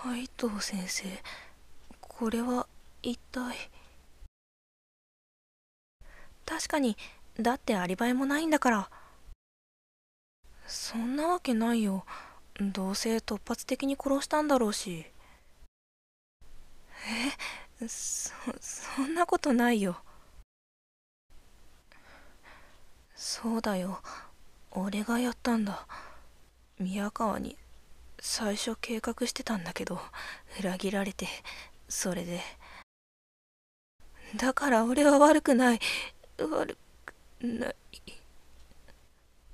海藤先生、これは一体。確かに、だってアリバイもないんだから。そんなわけないよ。どうせ突発的に殺したんだろうし。そんなことないよ。そうだよ。俺がやったんだ。宮川に最初計画してたんだけど、裏切られて、それで。だから俺は悪くない。悪くない。